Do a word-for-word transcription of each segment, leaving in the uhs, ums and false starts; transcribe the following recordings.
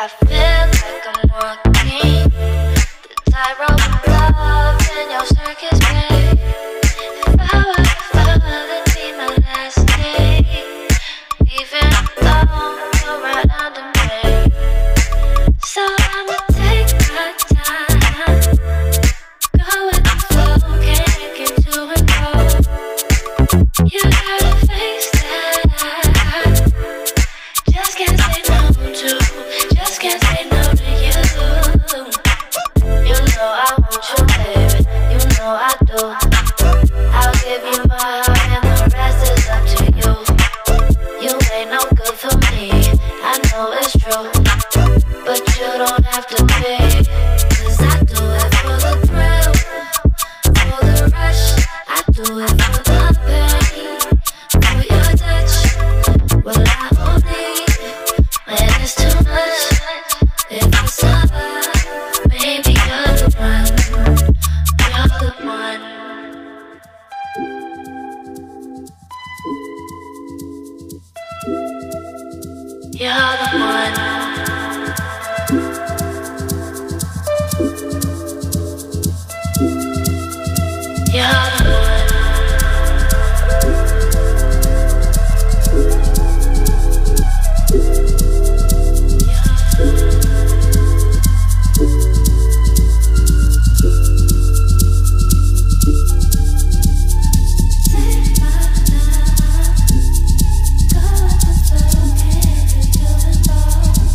I feel like I'm walking the tightrope of love in your circus, babe. If I were to fall, it'd be my last day. Even though you're right under me, so I'ma take my time. Go with the flow, can't get too involved. You got a face that I just can't say no to. Just can't say no to you. You know I want you, baby. You know I do. I'll give you my heart and the rest is up to you. You ain't no good for me, I know it's true, but you don't have to be. Cause I do it for the thrill, for the rush. I do it for the pain, for your touch. Well, I won't leave when it's too much. If I suffer, maybe you're the one. You're the one. You're the one. You're the one. Go with the flow, can't get too involved.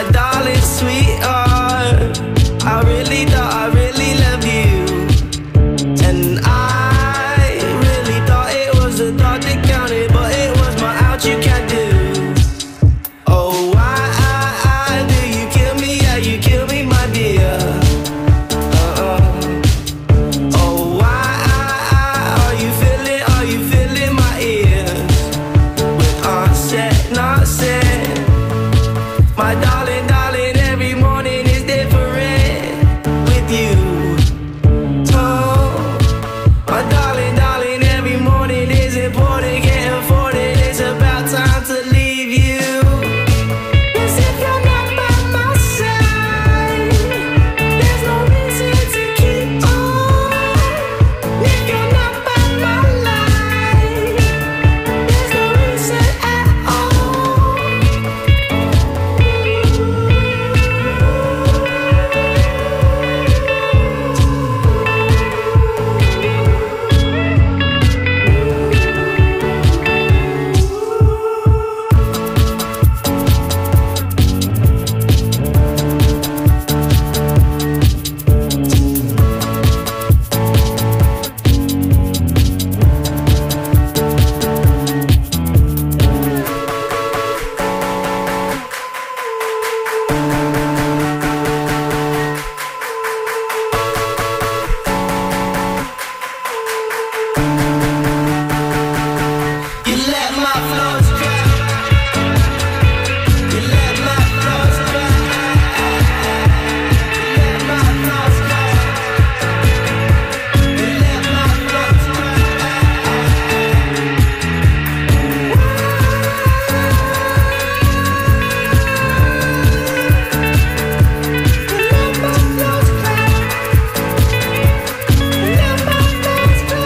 my darling sweetheart. I really thought I really loved you, and I really thought it was the thought that counted, but it was my out you can't do. Oh, why, I, I, do you kill me? Yeah, you kill me, my dear. Uh-uh. Oh, why, I, I, are you feeling, are you feeling my ears? With onset, not said. My darling, darling, every morning is different with you. Oh, my darling, darling, every morning is important, can't afford it. It's about time to leave you. As if you're not by my side, there's no reason to keep on. If you're not by my life, there's no reason at all. You let my flows dry. You let my flows dry. You let my flows dry. You let my flows dry. You let my flows dry. You let my flows dry.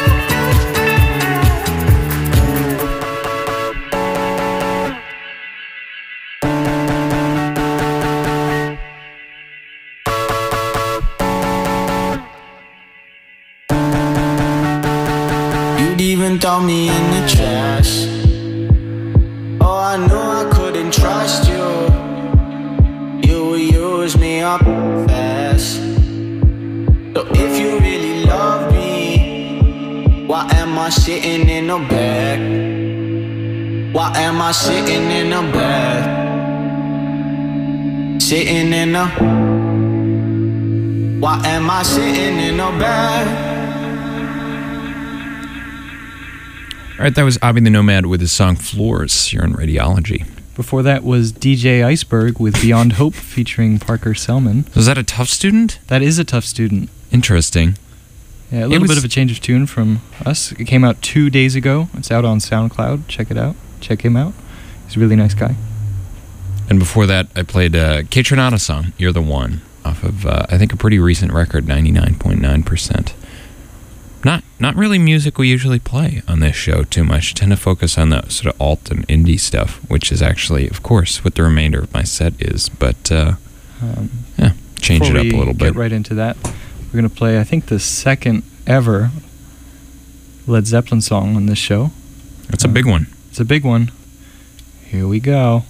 You'd even throw me in the trash. Oh, I knew I couldn't trust you. You would use me up fast. So if you really love me, why am I sitting in the back? Why am I sitting in the back? Sitting in the. Why am I sitting in the back? All right, that was Avi the Nomad with his song Floors here on Radiology. Before that was D J Iceberg with Beyond Hope featuring Parker Selman. Was that a Tough Student? That is a Tough Student. Interesting. Yeah, a little was- bit of a change of tune from us. It came out two days ago. It's out on SoundCloud. Check it out. Check him out. He's a really nice guy. And before that, I played a Kaytranada song, You're the One, off of, uh, I think, a pretty recent record, ninety-nine point nine percent. Not not really music we usually play on this show too much. Tend to focus on the sort of alt and indie stuff, which is actually, of course, what the remainder of my set is. But, uh, Um, yeah, change it before up a we little bit. Get right into that. We're going to play, I think, the second ever Led Zeppelin song on this show. That's a big one. It's a big one. Here we go.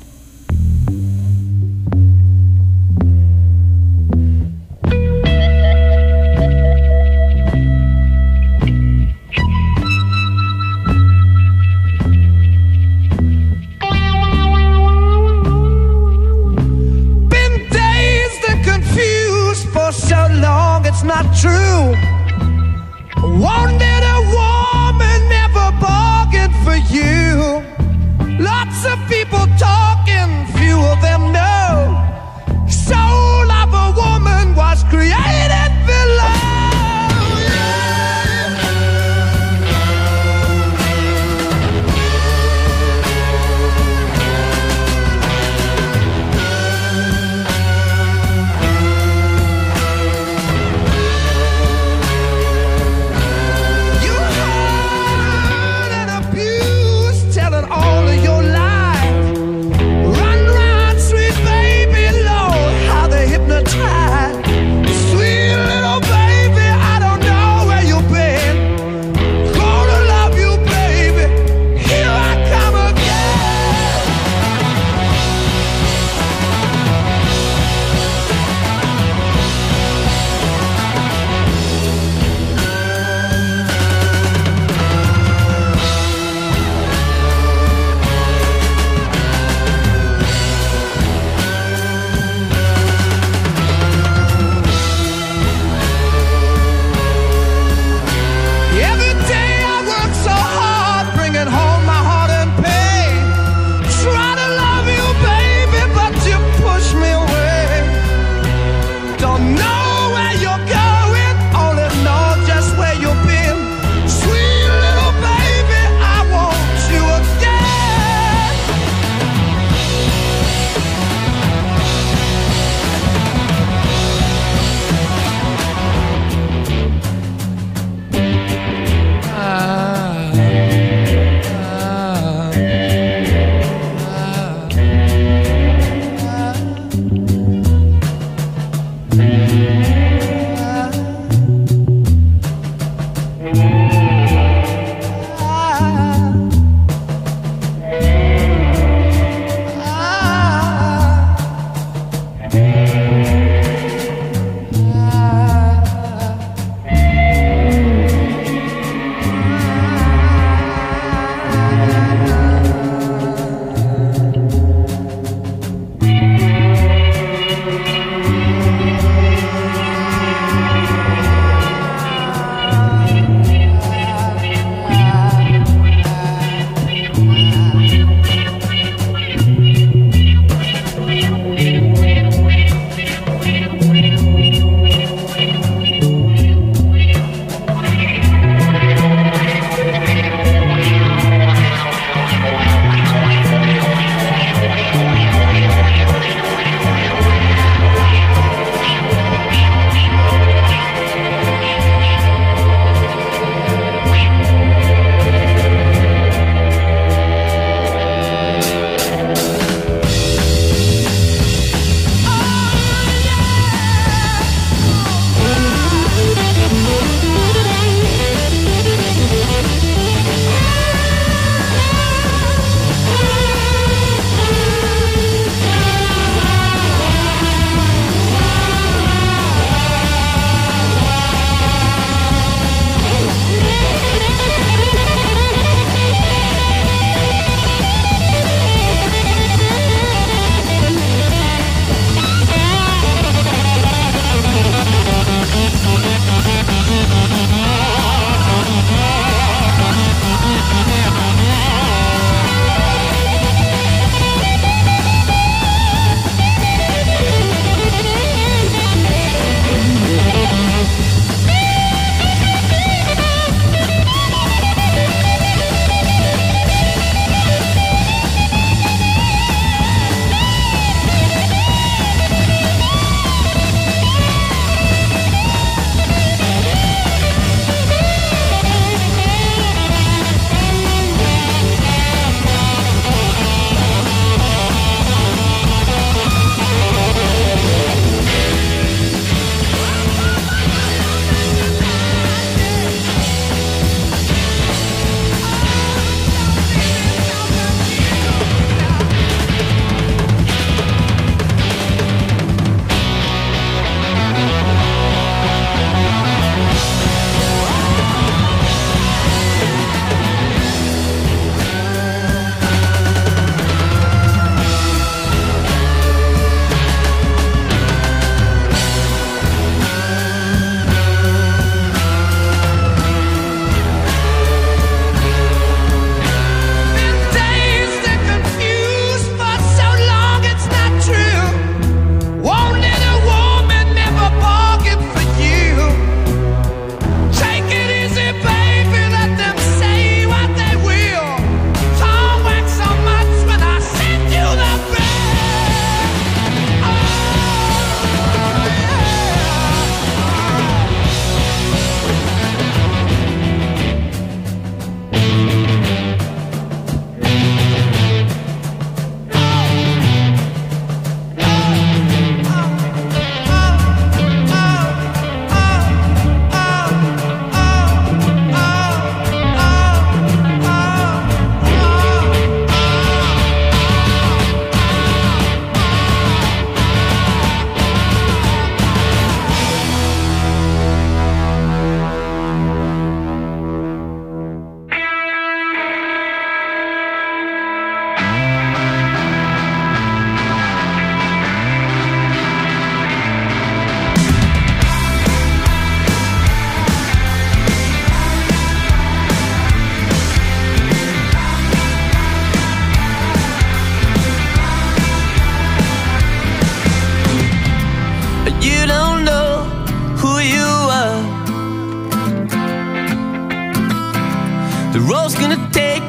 Been dazed and confused for so long, it's not true. Wanted a woman, never bargained for you. Lots of people talking, few of them know. Soul of a woman was created below.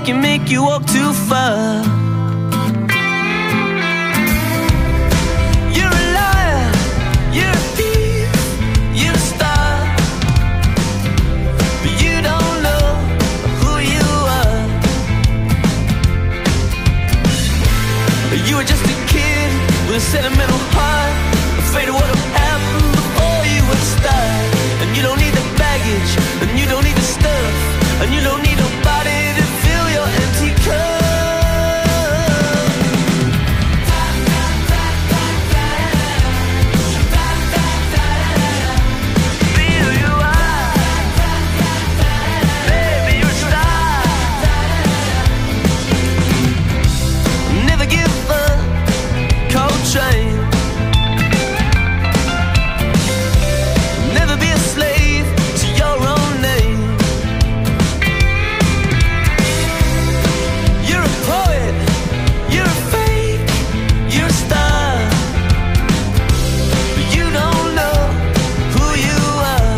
can make you walk too far. You're a liar, you're a thief, you're a star, but you don't know who you are. You were just a kid with a sentimental heart, afraid of what'll happen before you would start. And you don't need the baggage, and you don't need the stuff, and you don't need nobody to fill your empty cup. Be who you are, baby, you're a star. Never give up, Coltrane. Never be a slave to your own name. You're a poet, you're a fake, you're a star, but you don't know who you are.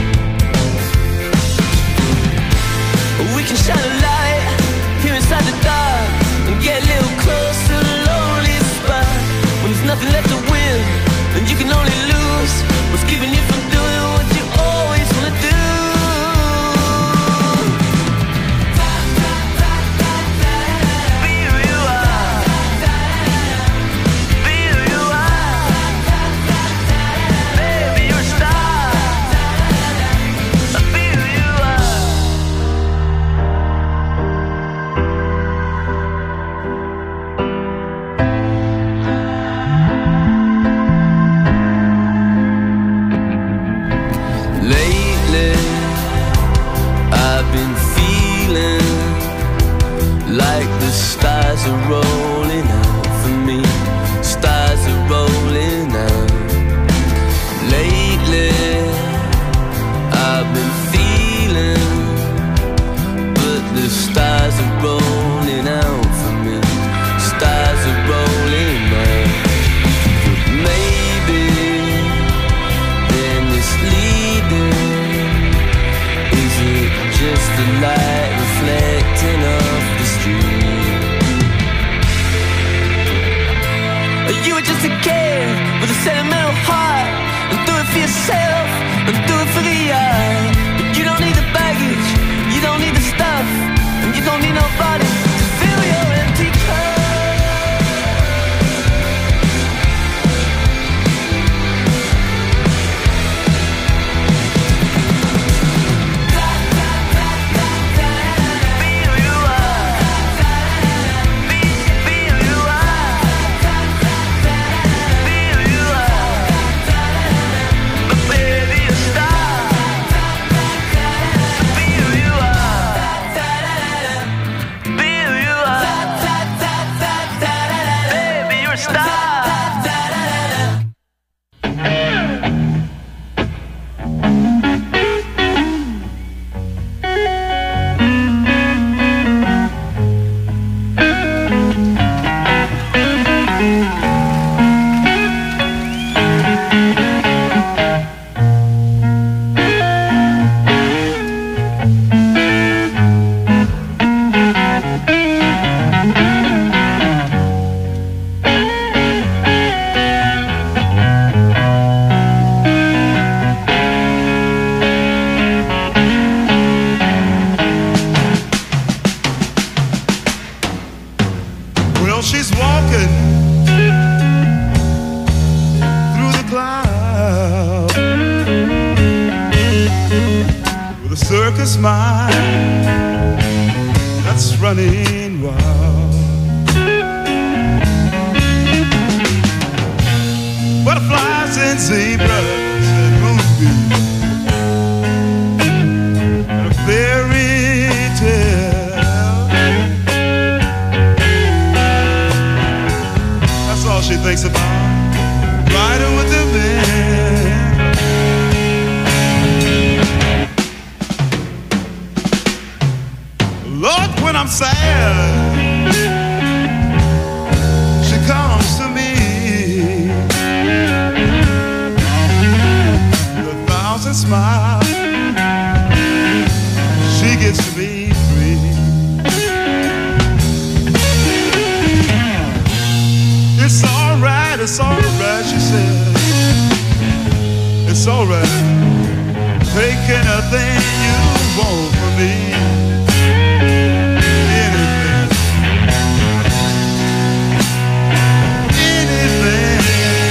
We can shine a light here inside the dark and get a little closer to the lonely spot. When there's nothing left to win and you can only lose what's keeping you from doing what you always wanna do. Be who you are, be who you are, baby, you're a star. Be who you are. Lately, I've been feeling like the stars are rolling out for me. Stars are rolling out. Lately, I've been feeling, but the stars are rolling out for me. Stars are rolling out. But maybe they're misleading. Is it just the light reflecting off the street? You were just a kid with a sentimental heart, and do it for yourself and do it for the art. But you don't need the baggage, you don't need the stuff, and you don't need nobody to fill your empty cup. Be who you are, be, be who you are, be who you are, but baby, you're a star. Be who you are, be who you are, baby, you're a star. Well, she's walking through the clouds with a circus mind that's running wild. Butterflies and zebras and moonbeams and a fairy tale. That's all she thinks about, riding with the men. Lord, when I'm sad, she comes to me with a thousand smiles. She gets to be free. It's alright, it's alright, she said. It's alright. Take anything you want from me. Anything. Anything.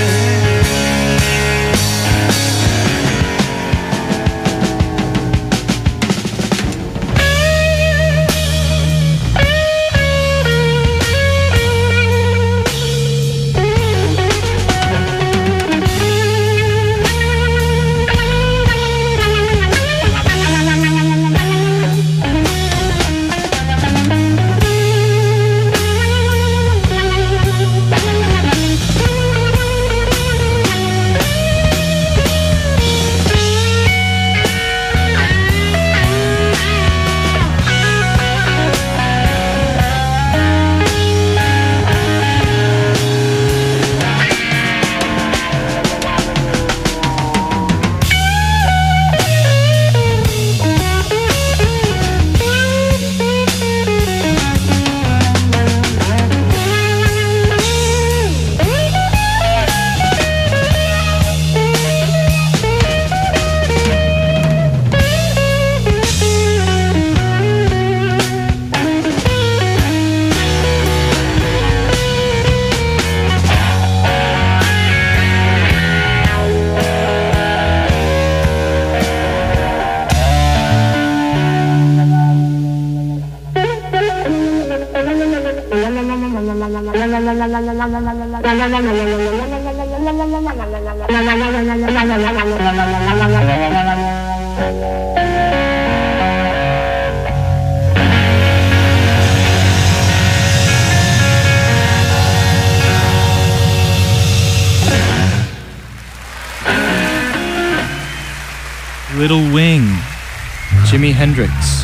Little Wing, Jimi Hendrix,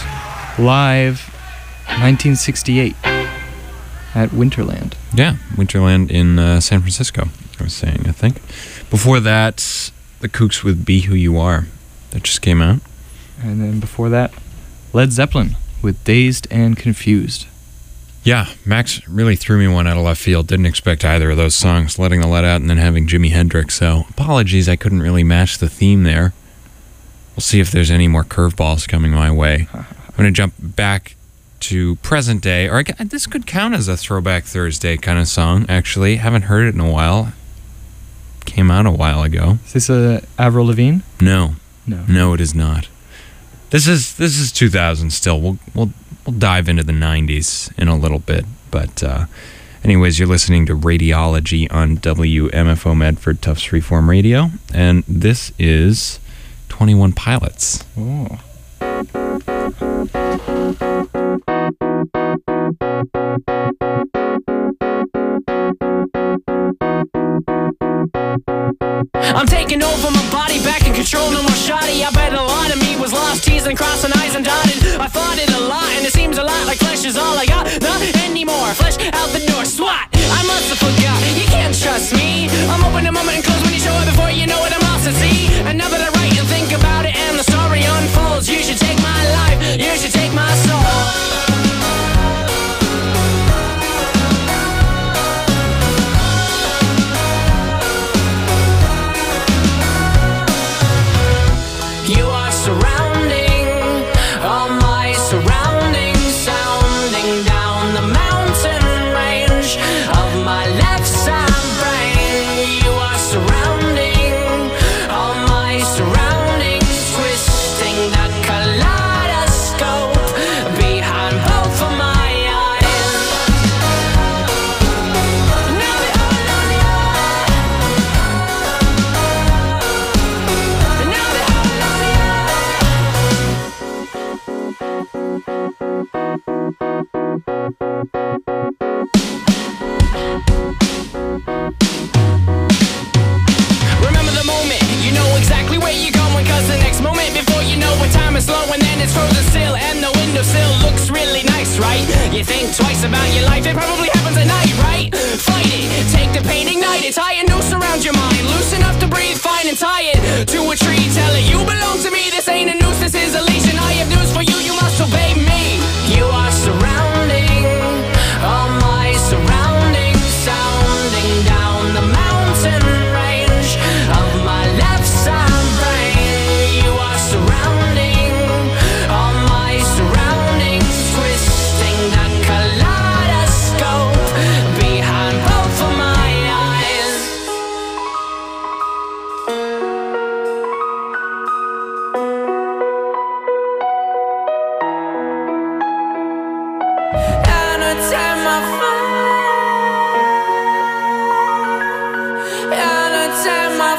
live nineteen sixty-eight at Winterland. Yeah, Winterland in uh, San Francisco, I was saying, I think. Before that, The Kooks with Be Who You Are. That just came out. And then before that, Led Zeppelin with Dazed and Confused. Yeah, Max really threw me one out of left field. Didn't expect either of those songs, letting the let out and then having Jimi Hendrix. So apologies, I couldn't really match the theme there. We'll see if there's any more curveballs coming my way. I'm going to jump back to present day, or I, this could count as a Throwback Thursday kind of song, actually. Haven't heard it in a while. Came out a while ago. Is this a Avril Lavigne? No. No. No, it is not. This is this is two thousand still. We'll we'll we'll dive into the nineties in a little bit, but uh, anyways, you're listening to Radiology on W M F O Medford Tufts Freeform Radio, and this is twenty-one Pilots. Oh. I'm taking over my body, back in control, no more shoddy. I bet a lot of me was lost, teasing, crossing eyes and dotted. I fought it a lot, and it seems a lot like flesh is all I got. Not anymore, flesh out the door, swat. I must have forgot, you can't trust me. I'm open a moment and close when you show up before you know it, I'm lost at sea. And now that I write and think about it and the story unfolds, you should take my life, you should take my soul. You think twice about your life, it probably happens at night, right? Fight it, take the pain, ignite it, tie a noose around your mind, loose enough to breathe fine and tie it to a tree. Tell it you belong to me, this ain't a noose, this is a leash, and I have news for you, you must obey me. You are surrounding all my surroundings, sounding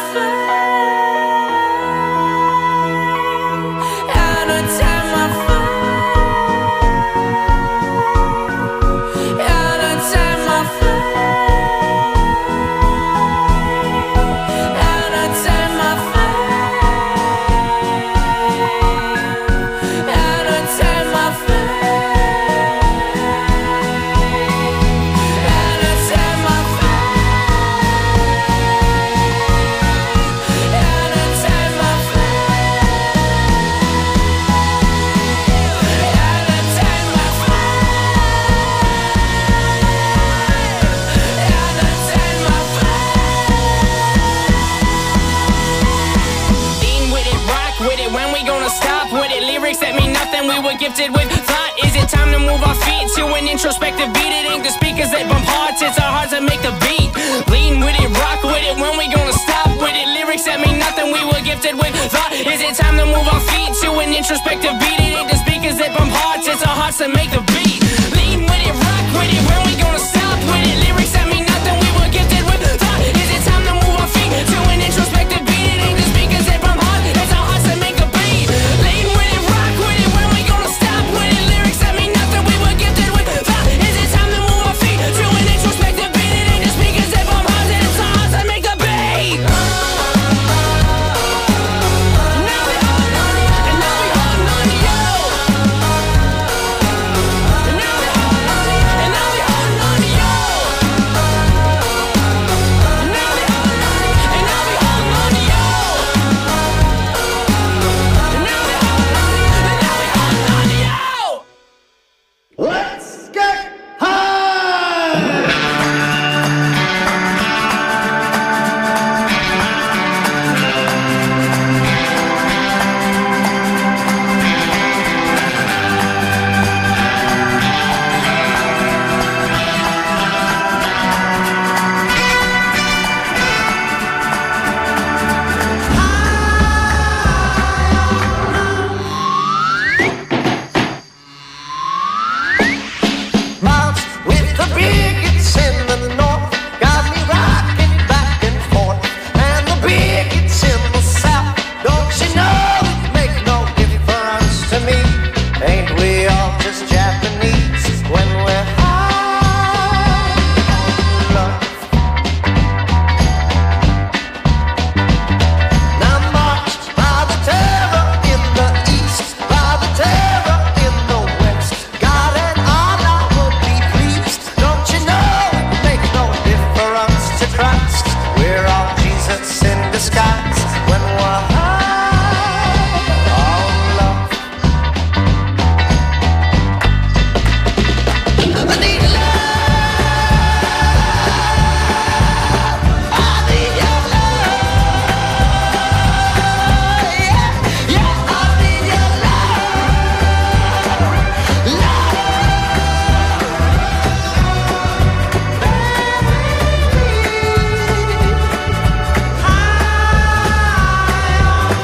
Gifted with thought, is it time to move our feet to an introspective beat? It ain't the speakers that bump hearts, it's our hearts that make the beat. Lean with it, rock with it, when we gonna stop with it? Lyrics that mean nothing, we were gifted with thought. Is it time to move our feet to an introspective beat? It ain't the speakers that bump hearts, it's our hearts that make the beat. Lean with it, rock with it, when we gonna stop with it? Lyrics that mean nothing, we were gifted with thought. Is it time to move our feet to an introspective beat? It ain't the speakers that bump hearts, it's our hearts that make the beat. Lean with it, rock with it, when we gonna stop with it? Lyrics that mean nothing, we were gifted with thought. Is it time to move our feet to an introspective beat? It ain't the speakers that bump hearts, it's our hearts that make the beat. Now we all on you, and now we all on you. And now we all on you, and now we all on you. And now we all on you, and now we all on you. And now we all on you, and now we all on you. Let's get high! March with the bigots in the north, got me rocking back and forth. And the bigots in the south, don't you know it make no difference to me? Ain't we all just Japanese when we're high on love? Now march by the terror in the east, by the terror in the west. God and Allah would be pleased. Don't you know it makes no difference to Christ? We're all Jesus in disguise when we're high on love. I need love. I need your love. Yeah, yeah, I need your love. Love. High on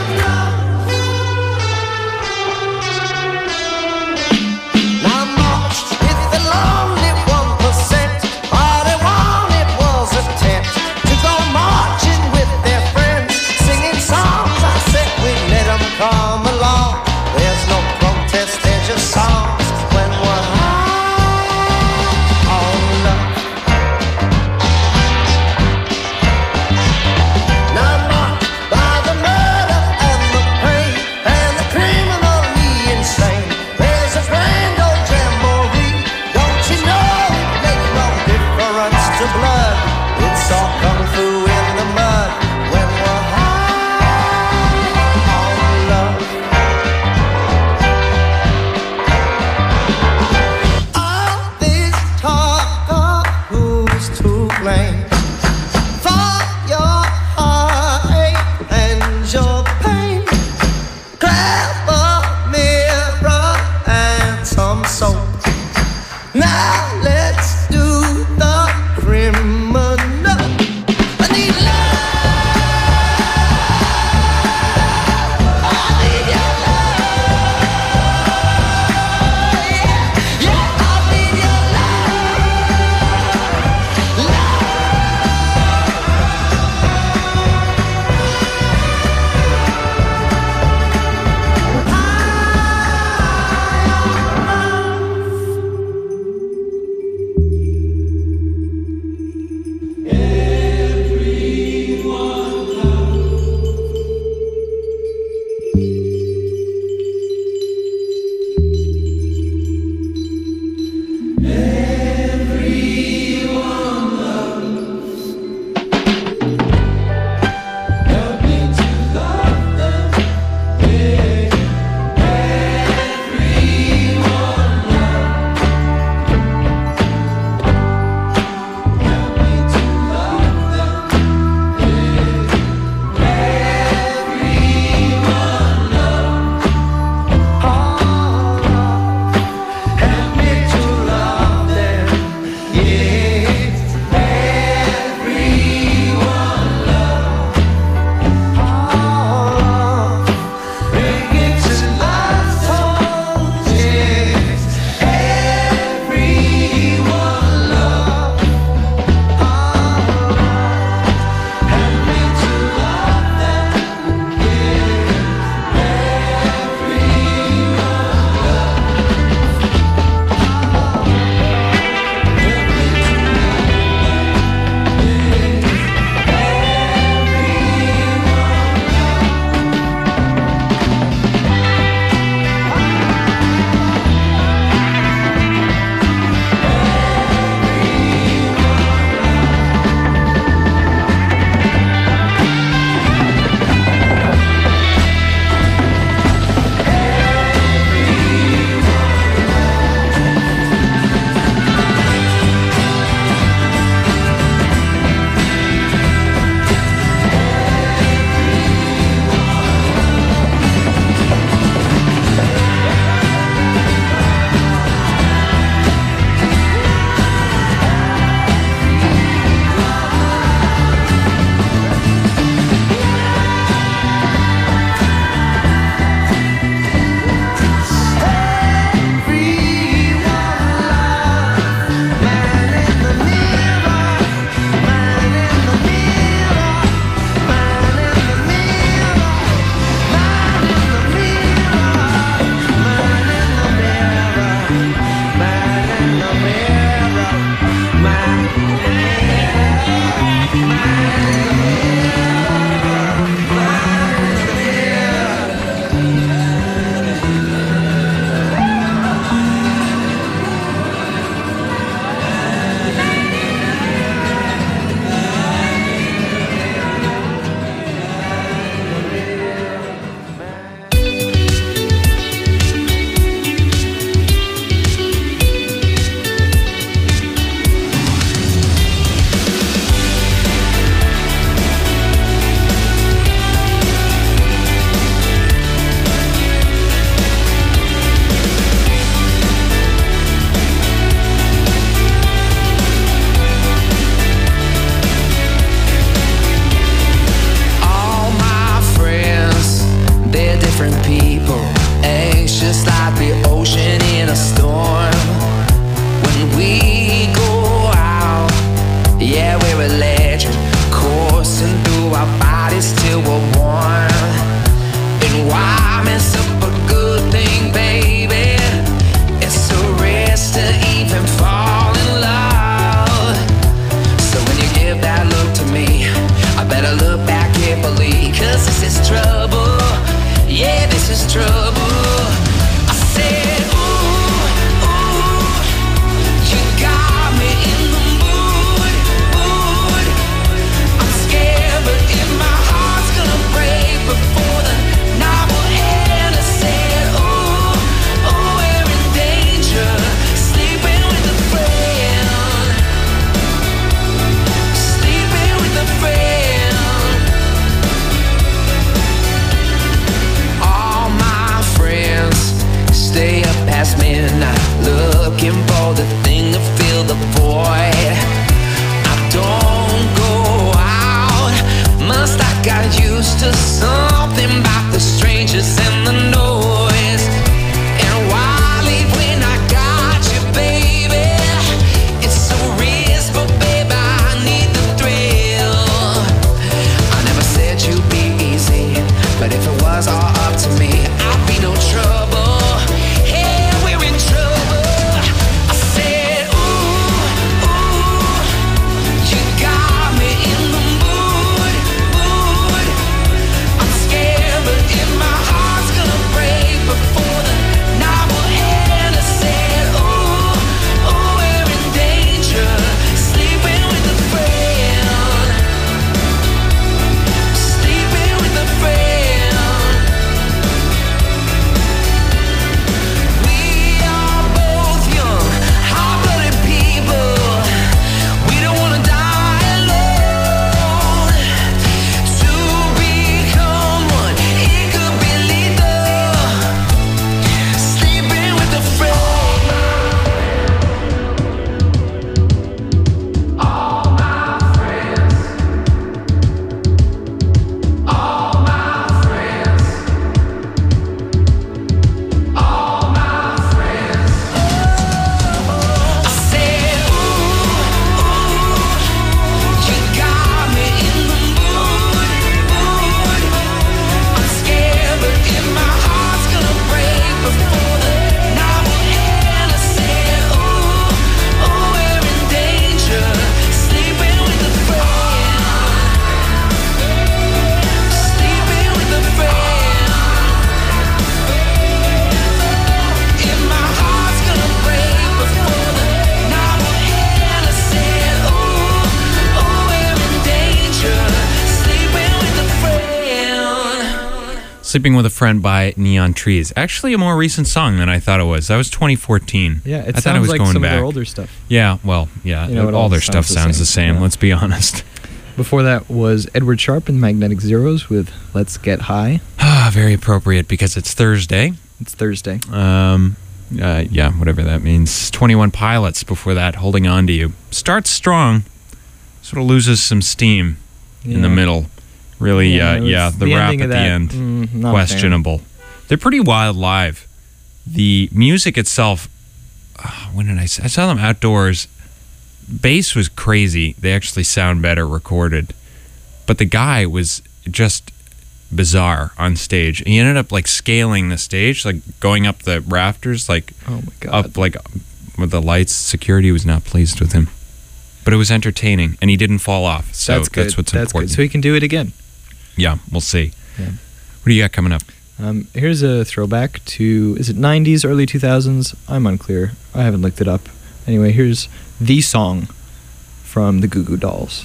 Sleeping with a Friend by Neon Trees. Actually, a more recent song than I thought it was. That was twenty fourteen. Yeah, it I thought sounds it was like going some back. of their older stuff. Yeah, well, yeah. You know, it all all their sounds stuff the sounds the same, same, yeah. let's be honest. Before that was Edward Sharpe and Magnetic Zeros with Let's Get High. Ah, very appropriate because it's Thursday. It's Thursday. Um, uh, yeah, whatever that means. twenty-one Pilots before that, Holding On to You. Starts strong, sort of loses some steam in the Yeah. middle. Really, Yeah, uh, it was yeah, the, the rap ending at of the that, end, mm, not a questionable. They're pretty wild live. The music itself, uh, when did I, s- I saw them outdoors. Bass was crazy. They actually sound better recorded. But the guy was just bizarre on stage. He ended up like scaling the stage, like going up the rafters, like Oh my god. up like with the lights. Security was not pleased with him. But it was entertaining and he didn't fall off. So that's that's, good. what's that's important. good. So he can do it again. Yeah, we'll see. Yeah. What do you got coming up? Um, here's a throwback to, is it nineties, early two thousands? I'm unclear. I haven't looked it up. Anyway, here's the song from the Goo Goo Dolls.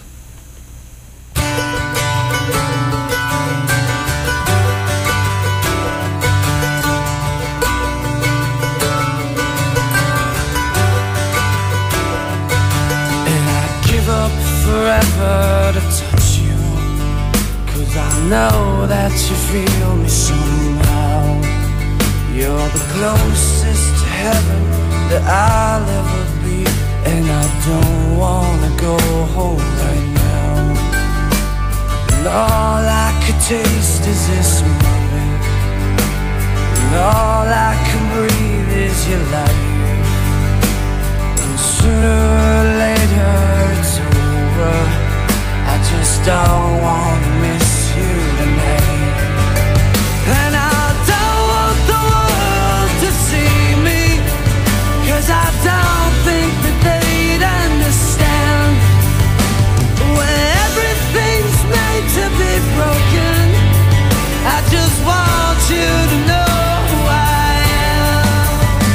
And I'd give up forever to touch you, 'cause I know that you feel me somehow. You're the closest to heaven that I'll ever be, and I don't wanna go home right now. And all I could taste is this moment, and all I can breathe is your light. Sooner or later it's over. I just don't wanna miss you tonight. And I don't want the world to see me, 'cause I don't think that they'd understand. When everything's made to be broken, I just want you to know who I am.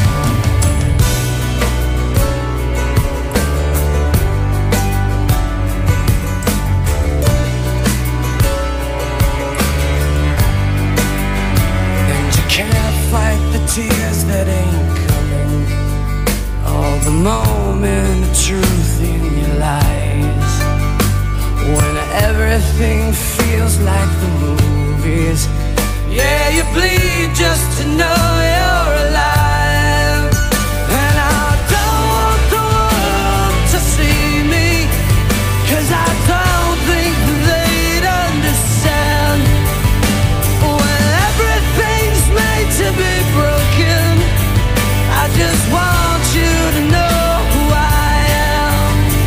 Can't fight the tears that ain't coming, all the moment of truth in your lies. When everything feels like the movies, yeah, you bleed just to know you're alive. And I don't want the world to see me, 'cause I don't think that they'd understand. When everything's made to be broken, I just want you to know who I am.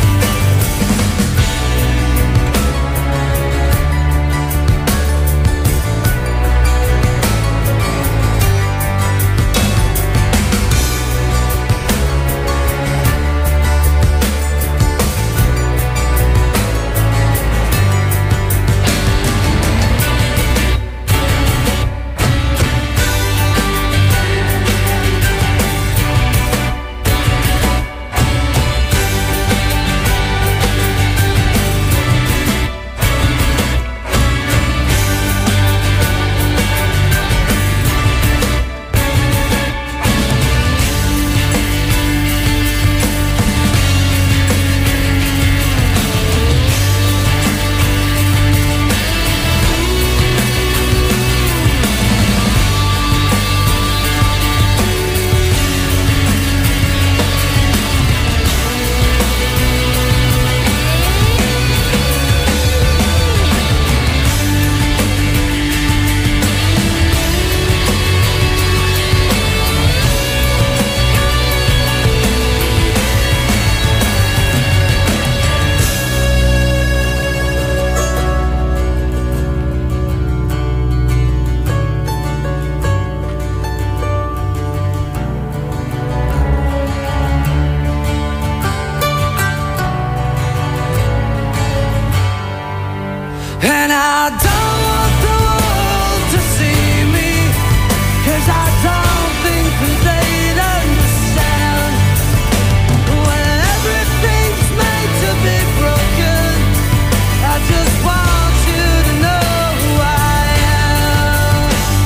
And I don't want the world to see me, 'cause I don't think that they'd understand. When everything's made to be broken, I just want you to know who I am.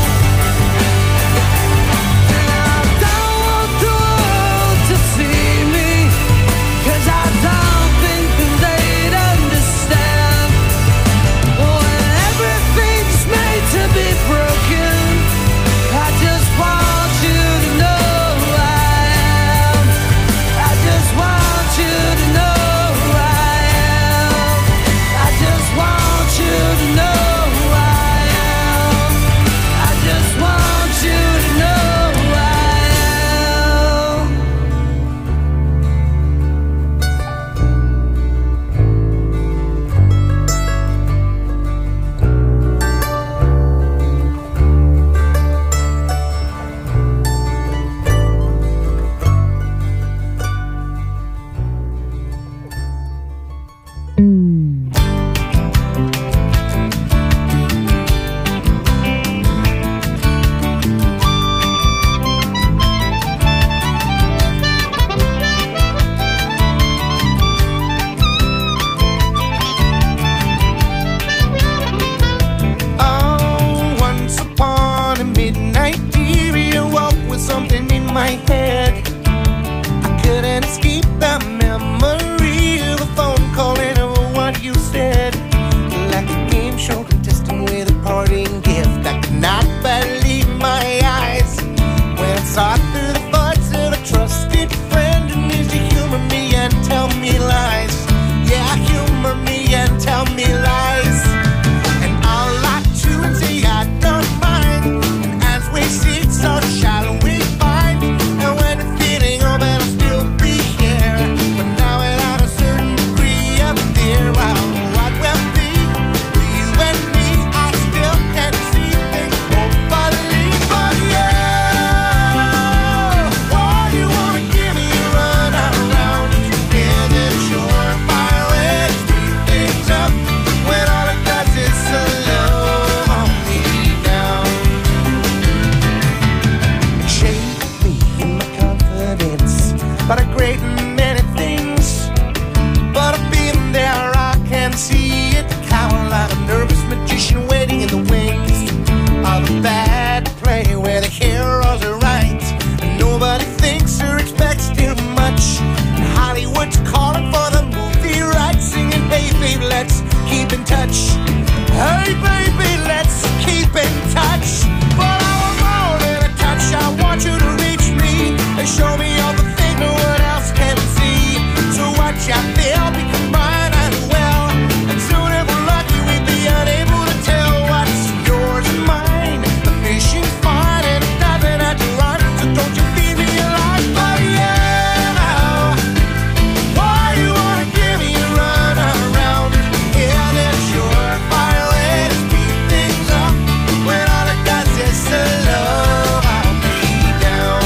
touch. Hey baby, let's keep in touch. But I want more than a touch. I want you to reach me and show me all the things no one else can see. So watch I feel become mine as well. And soon if we're lucky we'd be unable to tell what's yours and mine. The fishing's fine and it doesn't have to run. So don't you feed me a lot, but yeah. Why you wanna give me a run around? Yeah, that's your fire way to speed things up. When all it does is to love, I'll be down.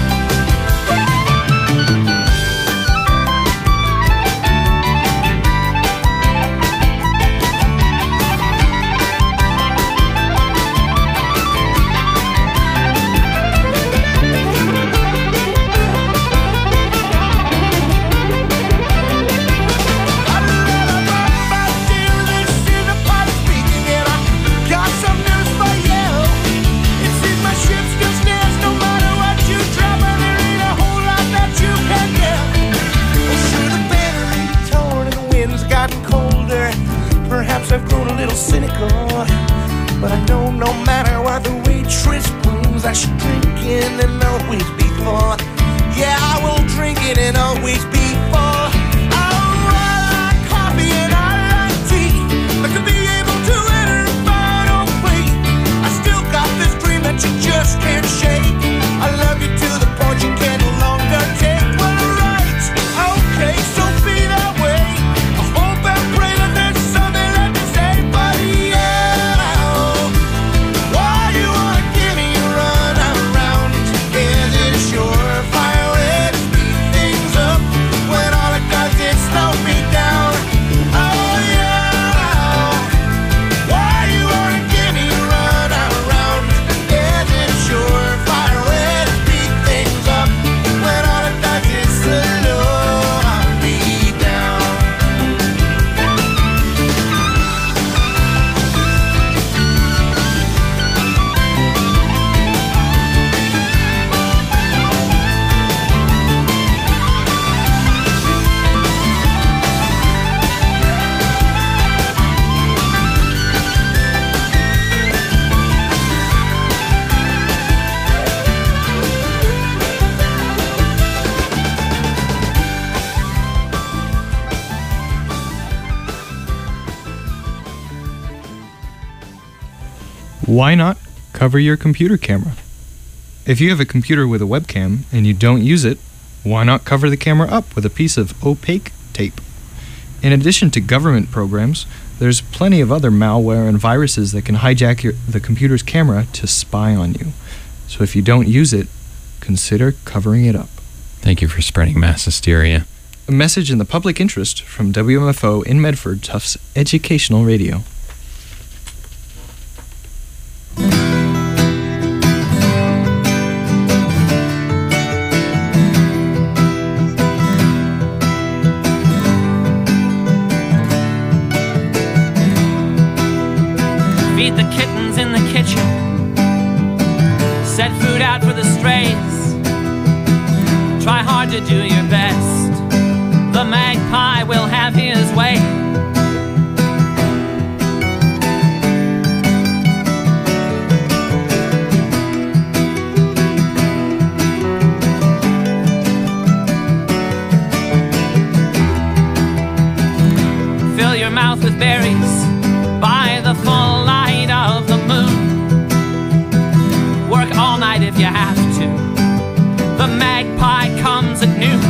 Perhaps I've grown a little cynical, but I know no matter what the waitress brings, I should drink it and always be full. Yeah, I will drink it and always be full. I like coffee and I like tea, but to be able to enter a final plea, I still got this dream that you just can't shake. I love you to the point you can no longer take. Well, right, okay, so be that way. I hope and pray that there's something left to say, but yeah. Why you wanna give me a run around? Is it a surefire way to speed things up? When all it does is slow me down. Oh yeah. Why you wanna give me a run around? Is it a surefire way to speed things up? When all it does is slow me down. Why not cover your computer camera? If you have a computer with a webcam and you don't use it, why not cover the camera up with a piece of opaque tape? In addition to government programs, there's plenty of other malware and viruses that can hijack your, the computer's camera to spy on you. So if you don't use it, consider covering it up. Thank you for spreading mass hysteria. A message in the public interest from W M F O in Medford, Tufts Educational Radio. Feed the kittens in the kitchen. Set food out for the strays. Try hard to do your best. The magpie will have his way. Fill your mouth with berries by the full light of the moon. Work all night if you have to. The magpie comes at noon.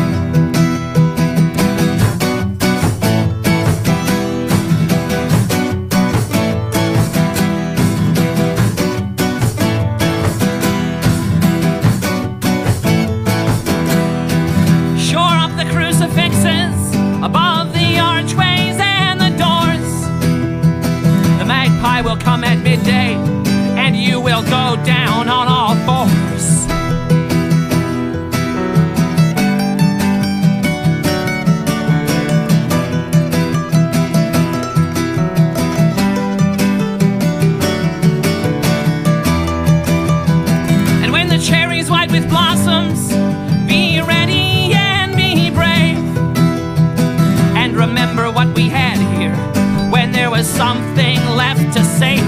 Shore up the crucifixes above the archways and the doors. The magpie will come at midday, and you will go down on all fours. And when the cherry's white with blossoms, be ready and be brave. And remember what we had here when there was sun something left to save.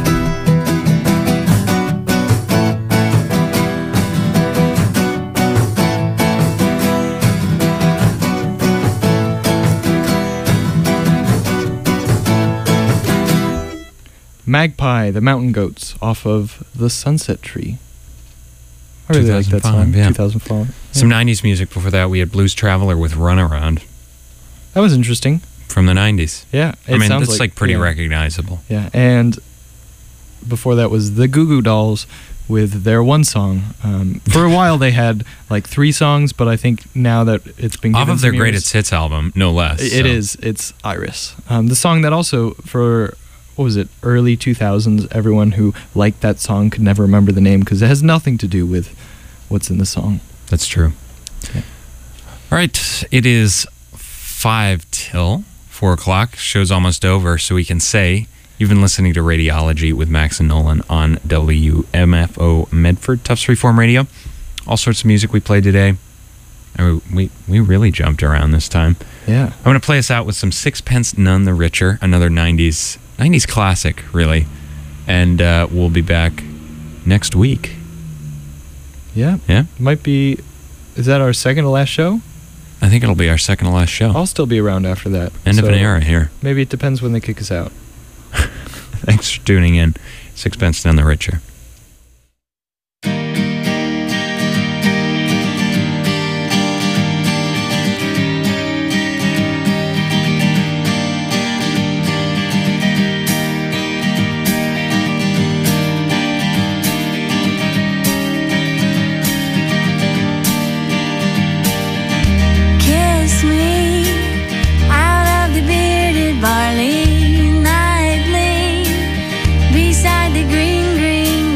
Magpie, the Mountain Goats, off of The Sunset Tree. I really like that song. yeah. two thousand five. Some nineties music before that. We had Blues Traveler with Runaround That was interesting. from the nineties. Yeah. It I mean, sounds that's like, pretty yeah. recognizable. Yeah, and before that was the Goo Goo Dolls with their one song. Um, for a while they had like three songs, but I think now that it's been Off given of their some years- greatest hits album, no less. It so. is. It's Iris. Um, the song that also, for, what was it, early two thousands, everyone who liked that song could never remember the name because it has nothing to do with what's in the song. That's true. Yeah. All right, it is five till four o'clock. Show's almost over, so we can say you've been listening to Radiology with Max and Nolan on W M F O Medford, Tufts Freeform Radio. All sorts of music we played today. And we, we, we really jumped around this time. Yeah. I'm going to play us out with some Sixpence None the Richer, another nineties nineties classic, really. And uh, we'll be back next week. Yeah. Yeah? Might be, is that our second to last show? I think it'll be our second to last show. I'll still be around after that. End of so an era here. Maybe it depends when they kick us out. Thanks for tuning in. Sixpence None the Richer. Kiss me out of the bearded barley nightly, beside the green, green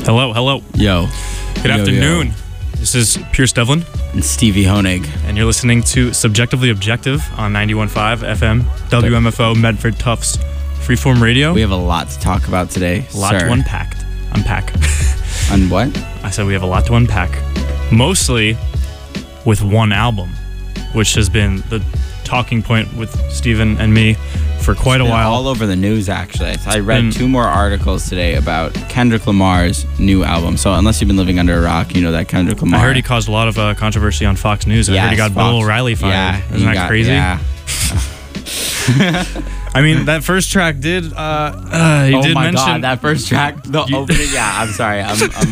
Hello, hello. Yo. Good Yo, afternoon. yo. This is Pierce Devlin. And Stevie Honig. And you're listening to Subjectively Objective on ninety-one point five F M, W M F O, Medford Tufts, Freeform Radio. We have a lot to talk about today, A lot sir. to unpack. Unpack. On what? I said we have a lot to unpack. Mostly with one album, which has been the talking point with Steven and me for quite a Been while. all over the news, actually. I read been- two more articles today about Kendrick Lamar's new album. So unless you've been living under a rock, you know that Kendrick Lamar. I heard he caused a lot of uh, controversy on Fox News. I Yes, heard he got Fox- Bill O'Reilly fired. Yeah, Isn't he that got- crazy? Yeah. I mean, that first track did. Uh, uh, he oh did my mention god, that first track, the You- opening. Yeah, I'm sorry. I'm, I'm